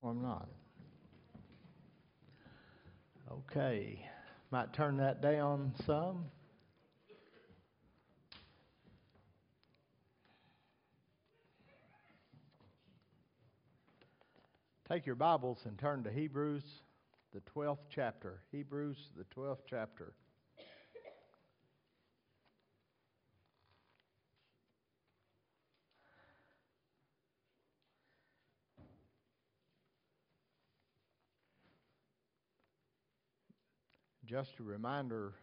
Or I'm not. Okay. Might turn that down some. Take your Bibles and turn to Hebrews, the 12th chapter. Hebrews, the 12th chapter. Just a reminder,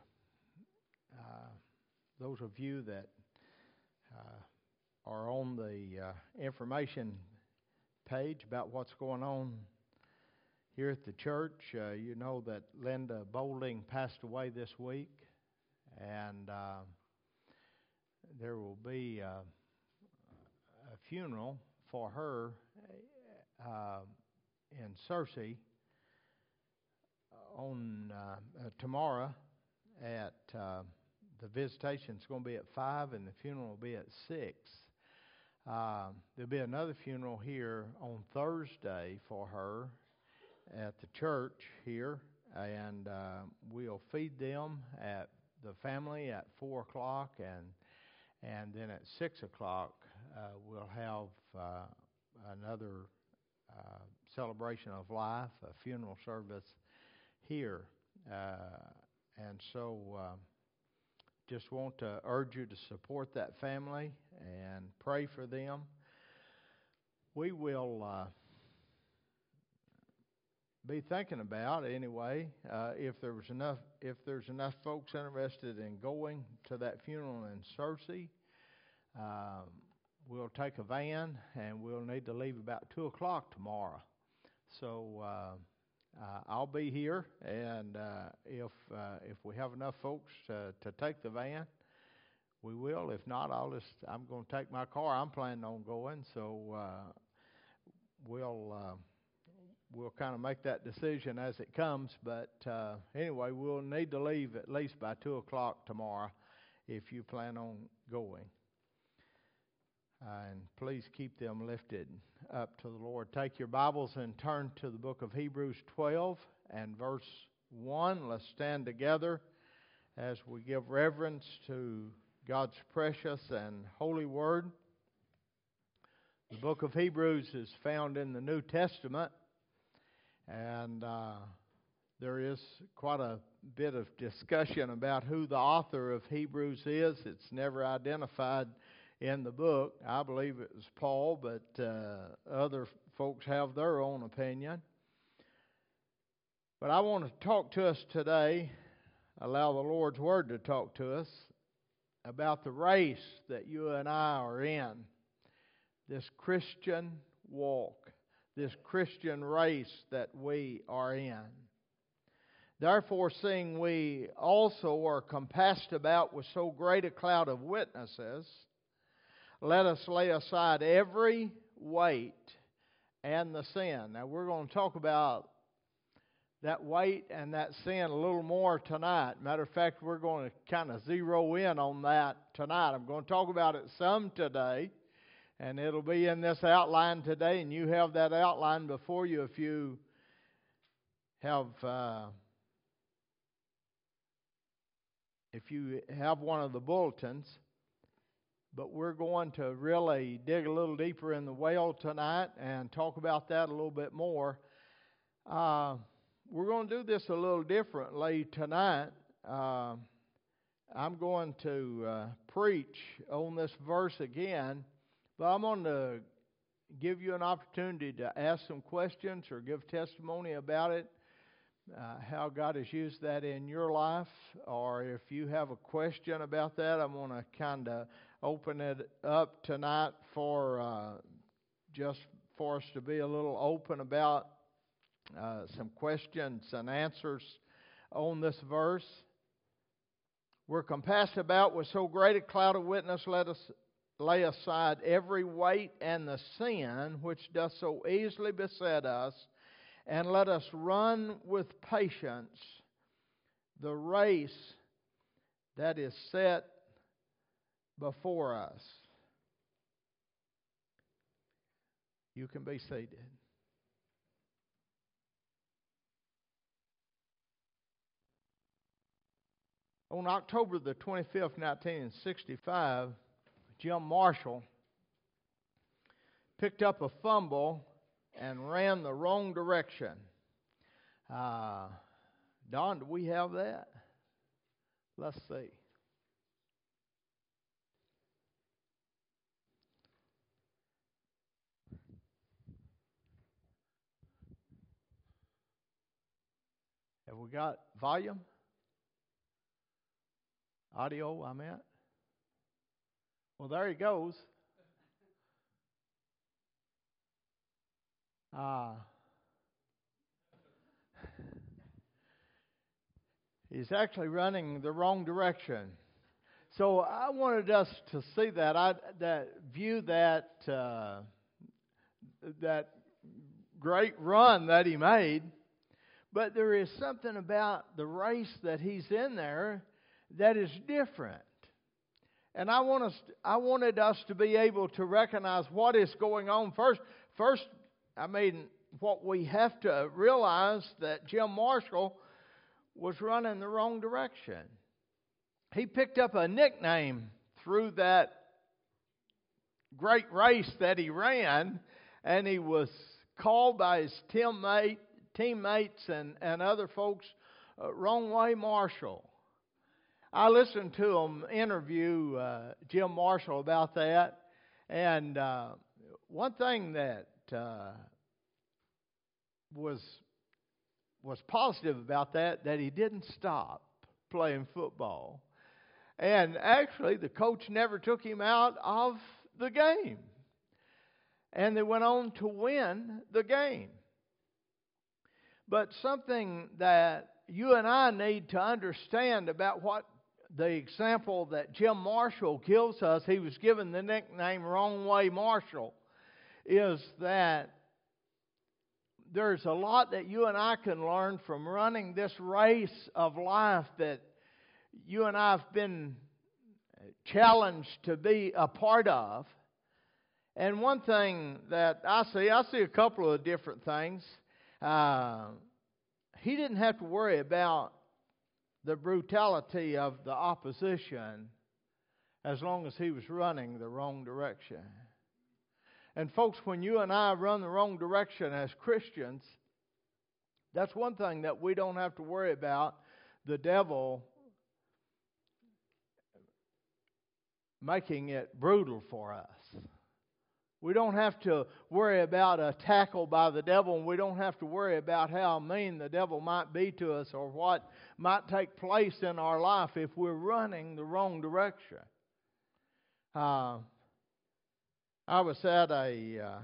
those of you that are on the information page about what's going on here at the church, you know that Linda Boulding passed away this week, and there will be a funeral for her in Searcy on tomorrow at the visitation's going to be at 5 and the funeral will be at 6. There'll be another funeral here on Thursday for her at the church here, and we'll feed them at the family at 4 o'clock, and then at 6 o'clock we'll have another celebration of life, a funeral service here. And so just want to urge you to support that family and pray for them. We will be thinking about anyway if there's enough folks interested in going to that funeral in Searcy. We'll take a van and we'll need to leave about 2 o'clock tomorrow. So I'll be here, and if we have enough folks to take the van, we will. If not, I'm going to take my car. I'm planning on going, so we'll kind of make that decision as it comes. But anyway, we'll need to leave at least by 2 o'clock tomorrow if you plan on going. And please keep them lifted up to the Lord. Take your Bibles and turn to the book of Hebrews 12 and verse 1. Let's stand together as we give reverence to God's precious and holy word. The book of Hebrews is found in the New Testament, and there is quite a bit of discussion about who the author of Hebrews is. It's never identified in the book. I believe it was Paul, but other folks have their own opinion. But I want to talk to us today, allow the Lord's Word to talk to us about the race that you and I are in, this Christian walk, this Christian race that we are in. Therefore, seeing we also are compassed about with so great a cloud of witnesses, let us lay aside every weight and the sin. Now, we're going to talk about that weight and that sin a little more tonight. Matter of fact, we're going to kind of zero in on that tonight. I'm going to talk about it some today, and it'll be in this outline today, and you have that outline before you if you have one of the bulletins. But we're going to really dig a little deeper in the well tonight and talk about that a little bit more. We're going to do this a little differently tonight. I'm going to preach on this verse again, but I'm going to give you an opportunity to ask some questions or give testimony about it, how God has used that in your life, or if you have a question about that, I'm going to kind of open it up tonight for just for us to be a little open about some questions and answers on this verse. We're compassed about with so great a cloud of witness, let us lay aside every weight and the sin which doth so easily beset us, and let us run with patience the race that is set before us. You can be seated. On October the 25th, 1965, Jim Marshall picked up a fumble and ran the wrong direction. Don, do we have that? Let's see. Have we got volume? Audio, I meant. Well, there he goes. He's actually running the wrong direction. So I wanted us to see that, view that great run that he made. But there is something about the race that he's in there that is different. And I wanted us to be able to recognize what is going on first. What we have to realize that Jim Marshall was running the wrong direction. He picked up a nickname through that great race that he ran, and he was called by his teammates and other folks, Wrong Way Marshall. I listened to him interview Jim Marshall about that, and one thing that was positive about that he didn't stop playing football. And actually, the coach never took him out of the game. And they went on to win the game. But something that you and I need to understand about what the example that Jim Marshall gives us, he was given the nickname Wrong Way Marshall, is that there's a lot that you and I can learn from running this race of life that you and I have been challenged to be a part of. And one thing that I see a couple of different things. He didn't have to worry about the brutality of the opposition as long as he was running the wrong direction. And folks, when you and I run the wrong direction as Christians, that's one thing that we don't have to worry about the devil making it brutal for us. We don't have to worry about a tackle by the devil, and we don't have to worry about how mean the devil might be to us or what might take place in our life if we're running the wrong direction. I was at a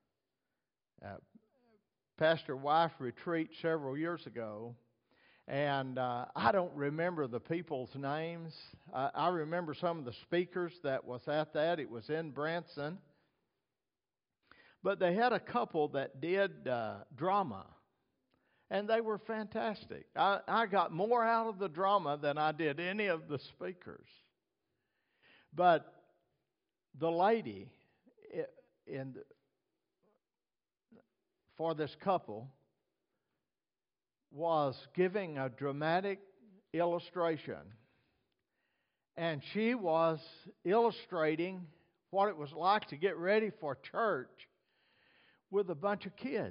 pastor-wife retreat several years ago, and I don't remember the people's names. I remember some of the speakers that was at that. It was in Branson. But they had a couple that did drama, and they were fantastic. I got more out of the drama than I did any of the speakers. But the lady for this couple was giving a dramatic illustration, and she was illustrating what it was like to get ready for church with a bunch of kids.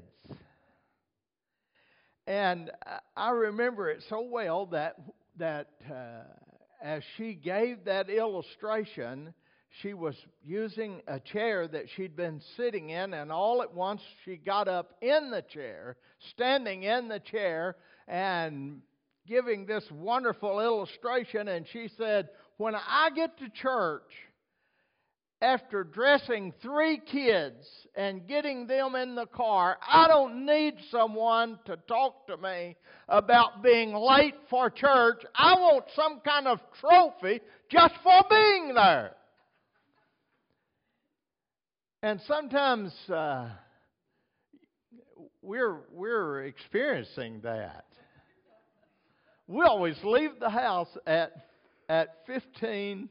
And I remember it so well that as she gave that illustration, she was using a chair that she'd been sitting in, and all at once she got up in the chair, standing in the chair, and giving this wonderful illustration. And she said, "When I get to church, after dressing 3 kids and getting them in the car, I don't need someone to talk to me about being late for church. I want some kind of trophy just for being there." And sometimes we're experiencing that. We always leave the house at 15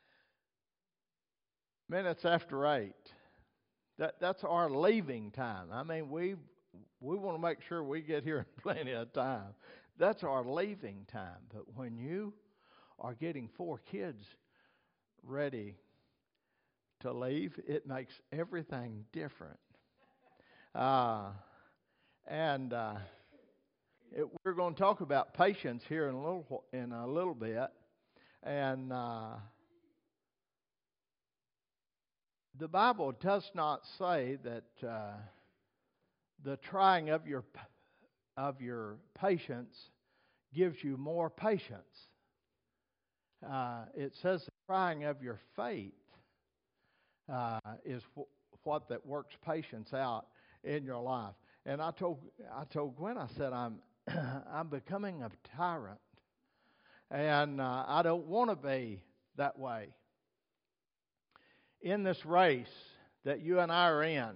minutes after 8. That's our leaving time. I mean, we want to make sure we get here in plenty of time. That's our leaving time. But when you or getting 4 kids ready to leave, it makes everything different. We're going to talk about patience here in a little bit, and the Bible does not say that the trying of your patience gives you more patience. It says the trying of your faith is what that works patience out in your life. And I told Gwen, I said, I'm becoming a tyrant, and I don't want to be that way. In this race that you and I are in,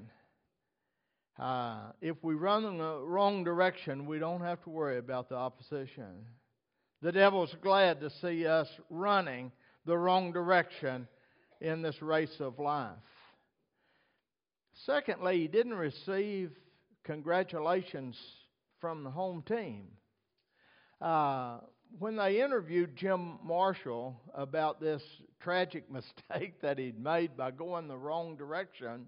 if we run in the wrong direction, we don't have to worry about the opposition. The devil's glad to see us running the wrong direction in this race of life. Secondly, he didn't receive congratulations from the home team. When they interviewed Jim Marshall about this tragic mistake that he'd made by going the wrong direction,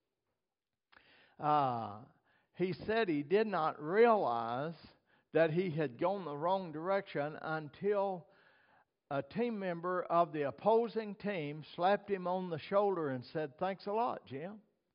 he said he did not realize that he had gone the wrong direction until a team member of the opposing team slapped him on the shoulder and said, "Thanks a lot, Jim."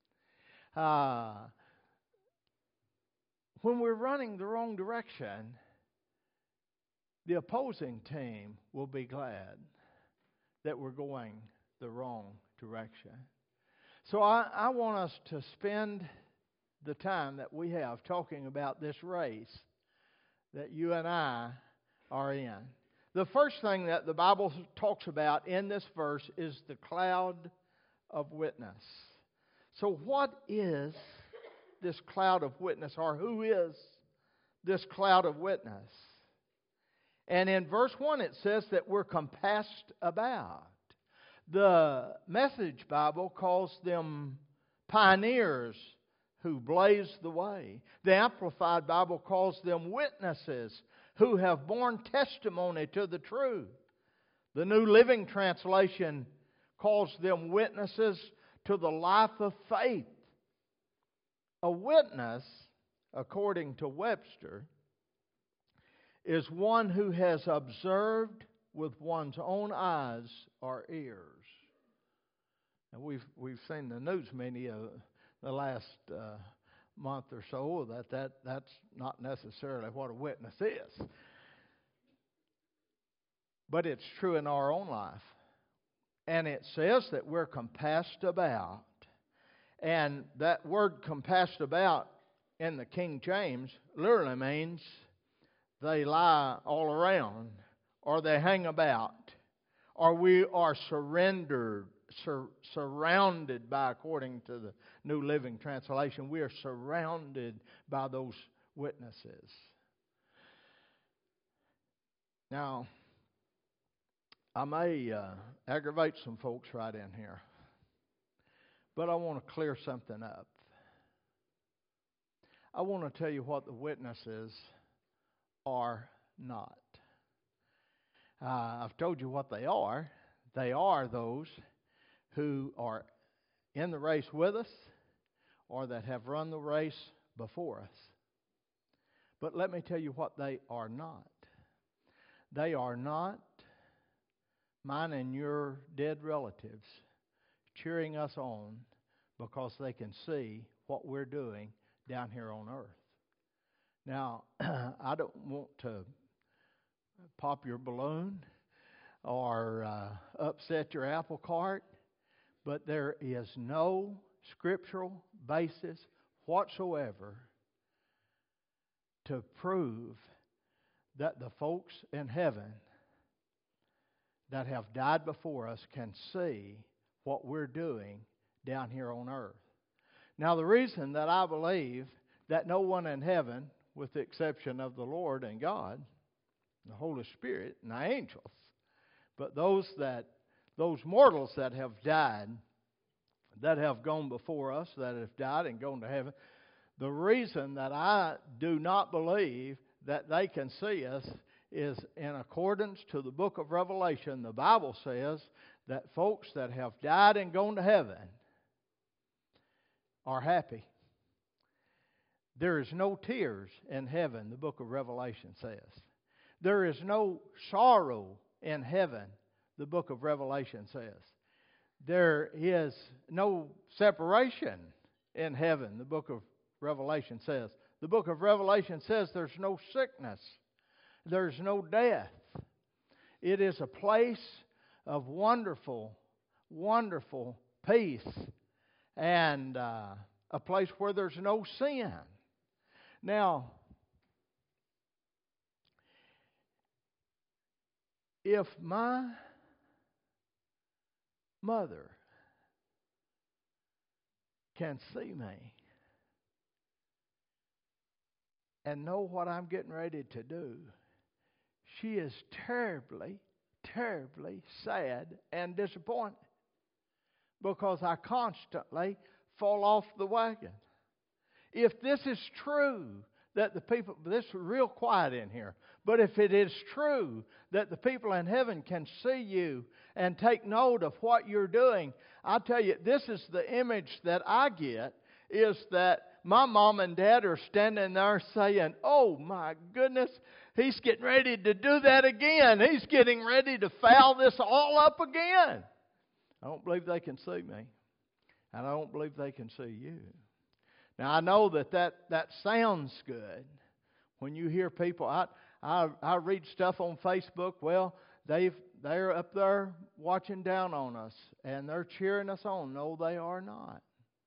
When we're running the wrong direction, the opposing team will be glad that we're going the wrong direction. So I want us to spend the time that we have talking about this race that you and I are in. The first thing that the Bible talks about in this verse is the cloud of witness. So what is this cloud of witness, or who is this cloud of witness? And in verse 1 it says that we're compassed about. The Message Bible calls them pioneers who blaze the way. The Amplified Bible calls them witnesses who have borne testimony to the truth. The New Living Translation calls them witnesses to the life of faith. A witness, according to Webster, is one who has observed with one's own eyes or ears. And we've seen the news many of the last month or so that's not necessarily what a witness is. But it's true in our own life. And it says that we're compassed about. And that word compassed about in the King James literally means they lie all around, or they hang about, or we are surrounded by, according to the New Living Translation, we are surrounded by those witnesses. Now, I may aggravate some folks right in here, but I want to clear something up. I want to tell you what the witnesses are not. I've told you what they are. They are those who are in the race with us or that have run the race before us. But let me tell you what they are not. They are not mine and your dead relatives cheering us on because they can see what we're doing down here on earth. Now, I don't want to pop your balloon or upset your apple cart, but there is no scriptural basis whatsoever to prove that the folks in heaven that have died before us can see what we're doing down here on earth. Now, the reason that I believe that no one in heaven, with the exception of the Lord and God, the Holy Spirit and the angels, but those mortals that have died, that have gone before us, that have died and gone to heaven, the reason that I do not believe that they can see us is in accordance to the book of Revelation. The Bible says that folks that have died and gone to heaven are happy. There is no tears in heaven, the book of Revelation says. There is no sorrow in heaven, the book of Revelation says. There is no separation in heaven, the book of Revelation says. The book of Revelation says there's no sickness. There's no death. It is a place of wonderful, wonderful peace and a place where there's no sin. Now, if my mother can see me and know what I'm getting ready to do, she is terribly, terribly sad and disappointed because I constantly fall off the wagon. If this is true, that the people, this is real quiet in here, but if it is true that the people in heaven can see you and take note of what you're doing, I tell you, this is the image that I get, is that my mom and dad are standing there saying, oh my goodness, he's getting ready to do that again. He's getting ready to foul this all up again. I don't believe they can see me. And I don't believe they can see you. Now, I know that sounds good. When you hear people, I read stuff on Facebook. Well, they're up there watching down on us, and they're cheering us on. No, they are not.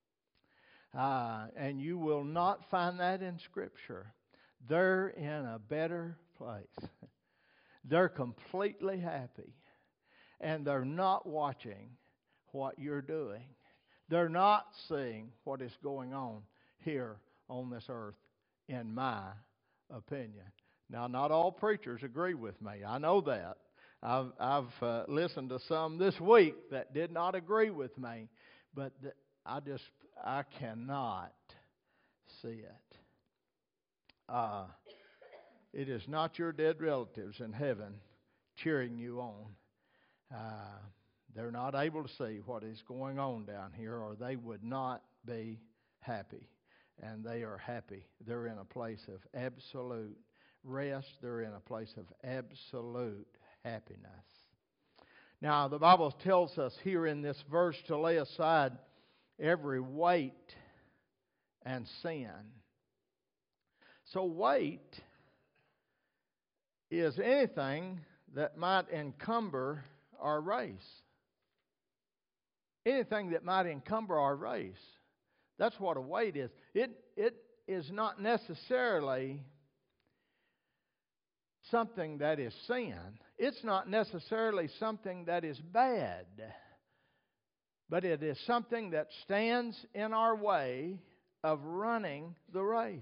And you will not find that in Scripture. They're in a better place. They're completely happy, and they're not watching what you're doing. They're not seeing what is going on here on this earth, in my opinion. Now, not all preachers agree with me. I know that. I've listened to some this week that did not agree with me, but I cannot see it. It is not your dead relatives in heaven cheering you on. They're not able to see what is going on down here, or they would not be happy. And they are happy. They're in a place of absolute rest. They're in a place of absolute happiness. Now, the Bible tells us here in this verse to lay aside every weight and sin. So weight is anything that might encumber our race. Anything that might encumber our race. That's what a weight is. It is not necessarily something that is sin. It's not necessarily something that is bad. But it is something that stands in our way of running the race.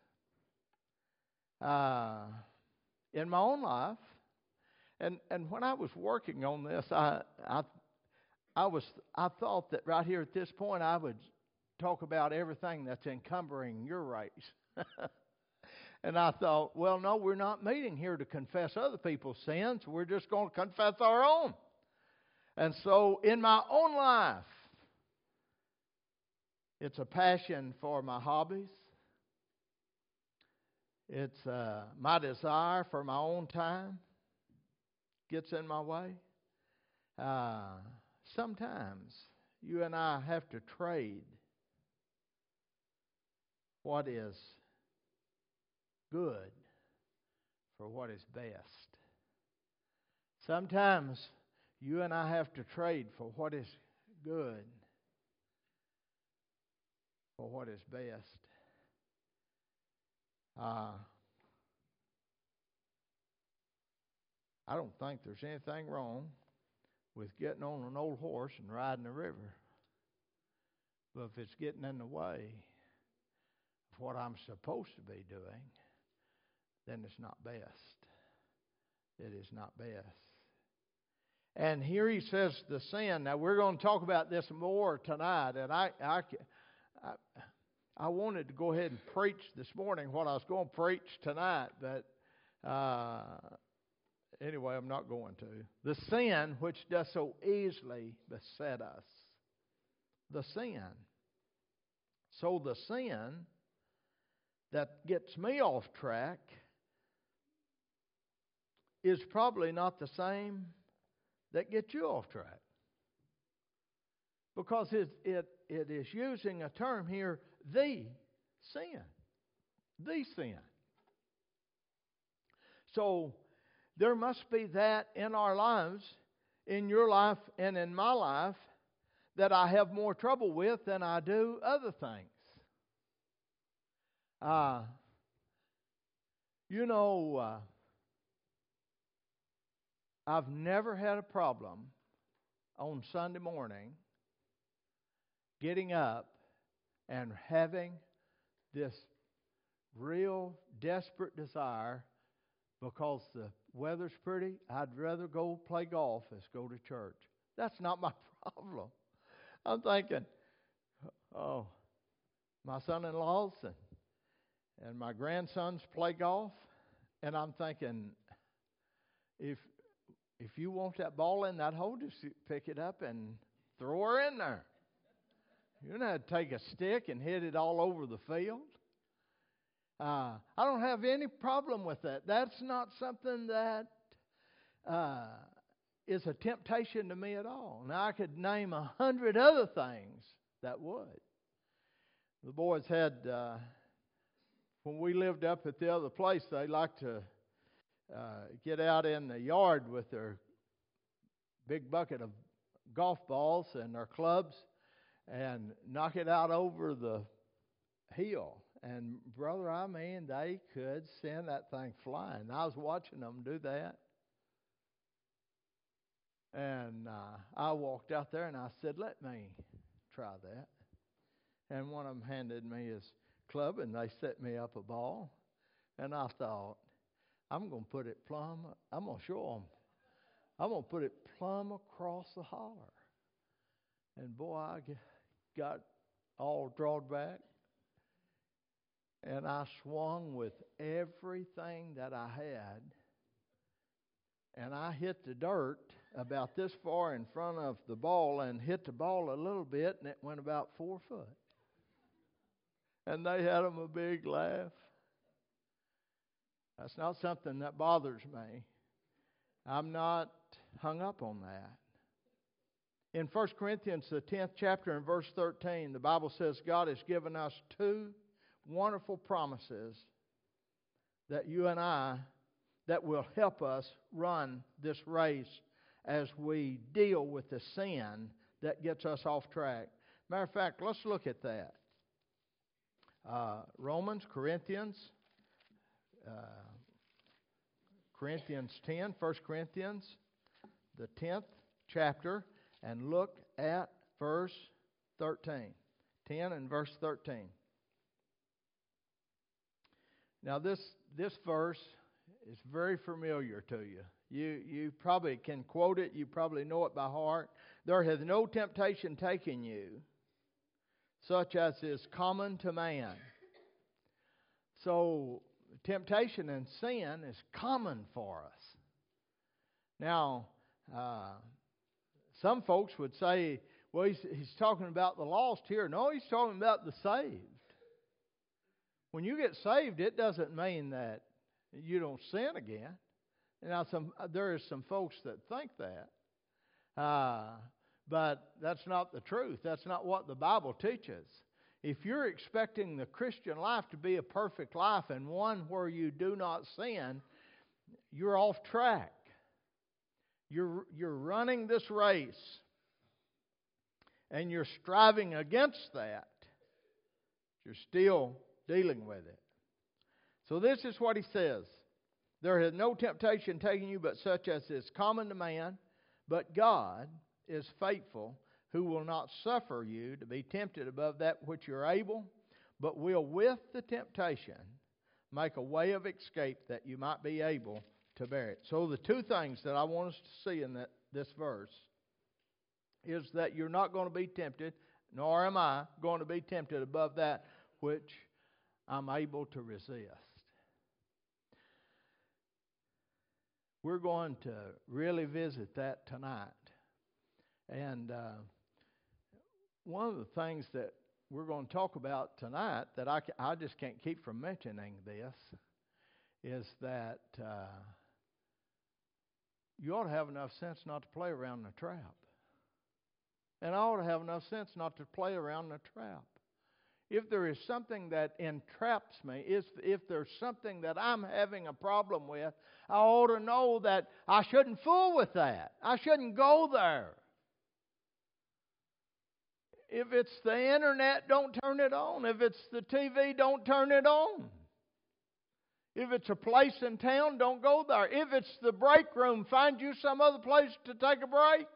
In my own life, and when I was working on this, I thought that right here at this point I would talk about everything that's encumbering your race. And I thought, well, no, we're not meeting here to confess other people's sins. We're just going to confess our own. And so in my own life, it's a passion for my hobbies. It's my desire for my own time gets in my way. Sometimes you and I have to trade what is good for what is best. Sometimes you and I have to trade for what is good for what is best. I don't think there's anything wrong with getting on an old horse and riding the river. But if it's getting in the way of what I'm supposed to be doing, then it's not best. It is not best. And here he says the sin. Now we're going to talk about this more tonight. And I wanted to go ahead and preach this morning what I was going to preach tonight, but Anyway, I'm not going to. The sin which does so easily beset us. The sin. So the sin that gets me off track is probably not the same that gets you off track. Because it is using a term here, the sin. The sin. So there must be that in our lives, in your life and in my life, that I have more trouble with than I do other things. I've never had a problem on Sunday morning getting up and having this real desperate desire because the weather's pretty. I'd rather go play golf as go to church. That's not my problem. I'm thinking, oh, my son-in-laws and my grandsons play golf, and I'm thinking, if you want that ball in that hole, just pick it up and throw her in there. You don't have to take a stick and hit it all over the field. I don't have any problem with that. That's not something that is a temptation to me at all. Now, I could name 100 other things that would. The boys had, when we lived up at the other place, they liked to get out in the yard with their big bucket of golf balls and their clubs and knock it out over the hill. And brother, I mean, they could send that thing flying. I was watching them do that. And I walked out there and I said, let me try that. And one of them handed me his club and they set me up a ball. And I thought, I'm going to put it plumb, I'm going to show them. I'm going to put it plumb across the holler. And boy, I got all drawn back. And I swung with everything that I had. And I hit the dirt about this far in front of the ball and hit the ball a little bit, and it went about 4 foot. And they had them a big laugh. That's not something that bothers me. I'm not hung up on that. In 1 Corinthians, the 10th chapter and verse 13, the Bible says God has given us 2 wonderful promises that you and I, that will help us run this race as we deal with the sin that gets us off track. Matter of fact, let's look at that. Corinthians 10, 1 Corinthians, the 10th chapter, and look at verse 13. 10 and verse 13. Now this verse is very familiar to you. You probably can quote it. You probably know it by heart. There hath no temptation taken you, such as is common to man. So temptation and sin is common for us. Now, some folks would say, well, he's talking about the lost here. No, he's talking about the saved. When you get saved, it doesn't mean that you don't sin again. Now, there is some folks that think that. But that's not the truth. That's not what the Bible teaches. If you're expecting the Christian life to be a perfect life and one where you do not sin, you're off track. You're running this race and you're striving against that. You're still dealing with it. So this is what he says. There hath no temptation taken you but such as is common to man, but God is faithful, who will not suffer you to be tempted above that which you're able, but will with the temptation make a way of escape that you might be able to bear it. So the 2 things that I want us to see in this verse is that you're not going to be tempted, nor am I going to be tempted above that which I'm able to resist. we're going to really visit that tonight. And one of the things that we're going to talk about tonight that I just can't keep from mentioning this is that you ought to have enough sense not to play around in the trap. And I ought to have enough sense not to play around in the trap. If there is something that entraps me, if there's something that I'm having a problem with, I ought to know that I shouldn't fool with that. I shouldn't go there. If it's the internet, don't turn it on. If it's the TV, don't turn it on. If it's a place in town, don't go there. If it's the break room, find you some other place to take a break.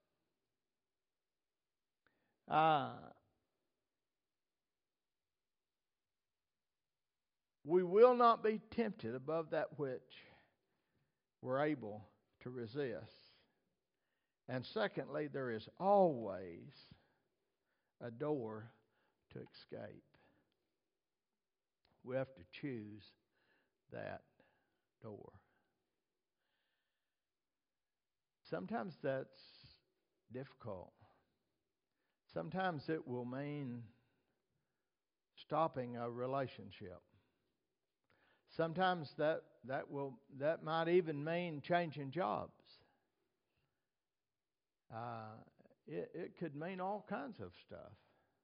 We will not be tempted above that which we're able to resist. And secondly, there is always a door to escape. We have to choose that door. Sometimes that's difficult. Sometimes it will mean stopping a relationship. Sometimes that might even mean changing jobs. It could mean all kinds of stuff.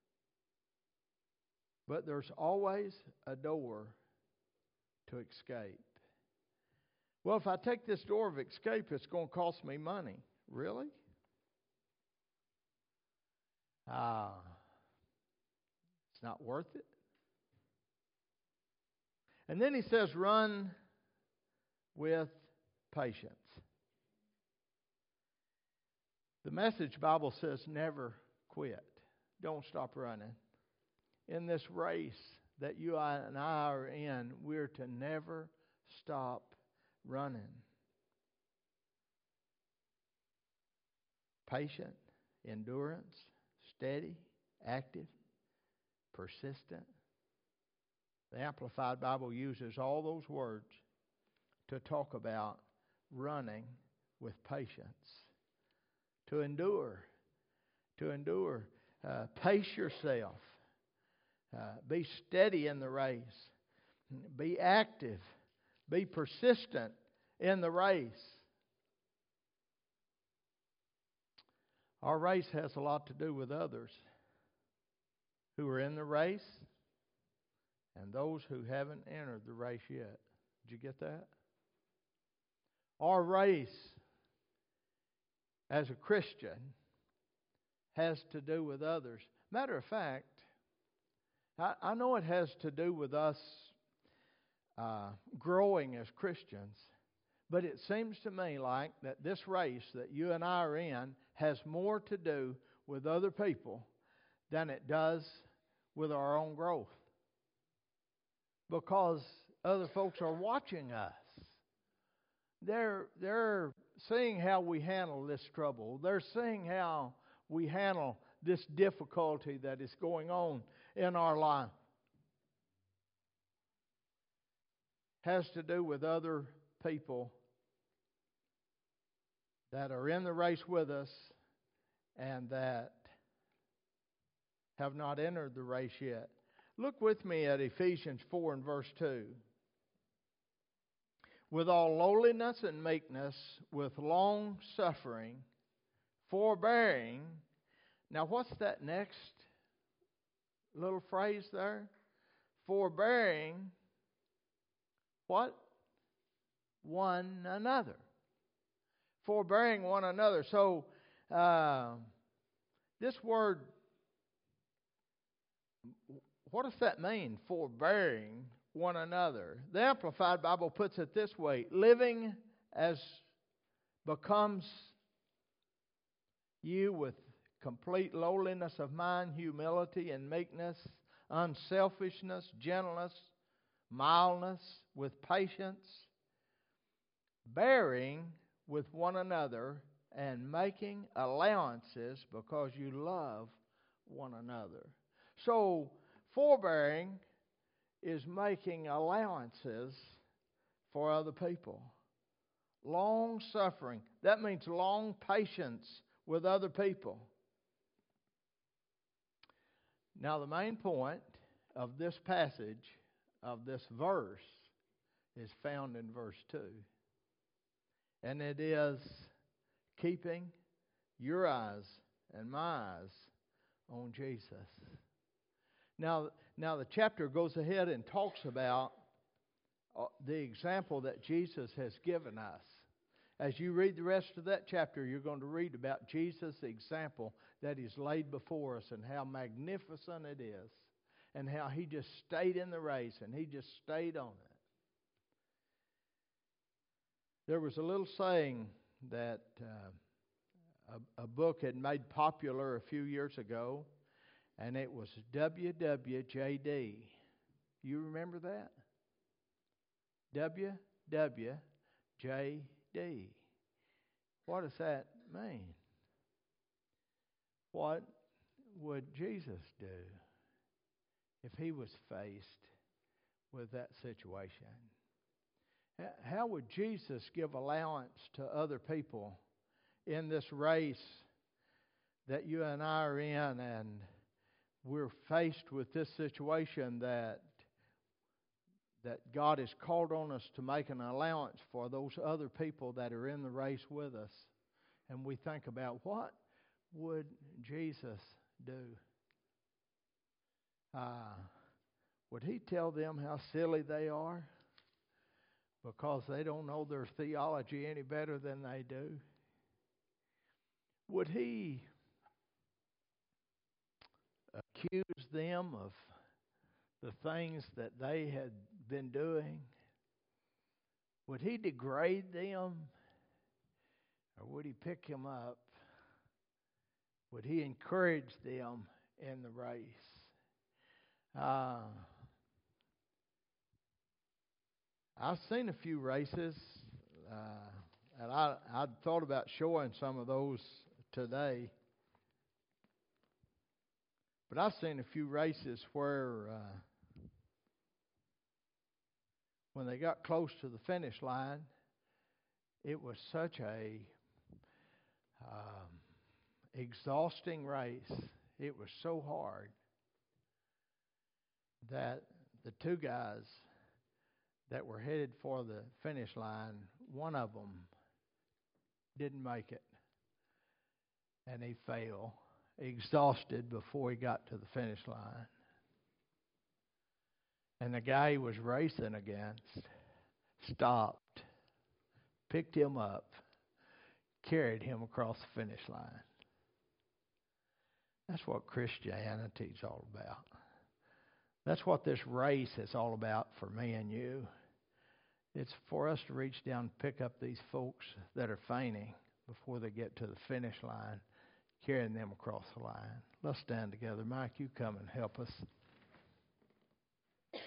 But there's always a door to escape. Well, if I take this door of escape, it's going to cost me money. Really? It's not worth it. And then he says, run with patience. The Message Bible says never quit. Don't stop running. In this race that you and I are in, we're to never stop running. Patient, endurance, steady, active, persistent. The Amplified Bible uses all those words to talk about running with patience. To endure. Pace yourself. Be steady in the race. Be active. Be persistent in the race. Our race has a lot to do with others who are in the race and those who haven't entered the race yet. Did you get that? Our race as a Christian has to do with others. Matter of fact, I know it has to do with us growing as Christians, but it seems to me like that this race that you and I are in has more to do with other people than it does with our own growth. Because other folks are watching us. They're seeing how we handle this trouble. They're seeing how we handle this difficulty that is going on in our life. Has to do with other people that are in the race with us and that have not entered the race yet. Look with me at Ephesians 4 and verse 2. With all lowliness and meekness, with long suffering, forbearing. Now what's that next little phrase there? Forbearing what? One another. Forbearing one another. So this word, what does that mean? Forbearing one another. The Amplified Bible puts it this way: living as becomes you with complete lowliness of mind, humility and meekness, unselfishness, gentleness, mildness, with patience, bearing with one another and making allowances because you love one another. So, forbearing is making allowances for other people. Long suffering. That means long patience with other people. Now, the main point of this passage, of this verse, is found in verse 2. And it is keeping your eyes and my eyes on Jesus. Now the chapter goes ahead and talks about the example that Jesus has given us. As you read the rest of that chapter, you're going to read about Jesus' example that is laid before us and how magnificent it is and how he just stayed in the race and he just stayed on it. There was a little saying that a book had made popular a few years ago, and it was WWJD. You remember that? WWJD. What does that mean? What would Jesus do if he was faced with that situation? How would Jesus give allowance to other people in this race that you and I are in, and we're faced with this situation that God has called on us to make an allowance for those other people that are in the race with us? And we think about, what would Jesus do? Would he tell them how silly they are because they don't know their theology any better than they do? Would he accuse them of the things that they had been doing? Would he degrade them? Or would he pick them up? Would he encourage them in the race? I've seen a few races, and I'd thought about showing some of those today. But I've seen a few races where when they got close to the finish line, it was such a exhausting race. It was so hard that the two guys that were headed for the finish line, one of them didn't make it, and he fell exhausted before he got to the finish line. And the guy he was racing against stopped, picked him up, carried him across the finish line. That's what Christianity is all about. That's what this race is all about for me and you. It's for us to reach down and pick up these folks that are fainting before they get to the finish line, carrying them across the line. Let's stand together. Mike, you come and help us.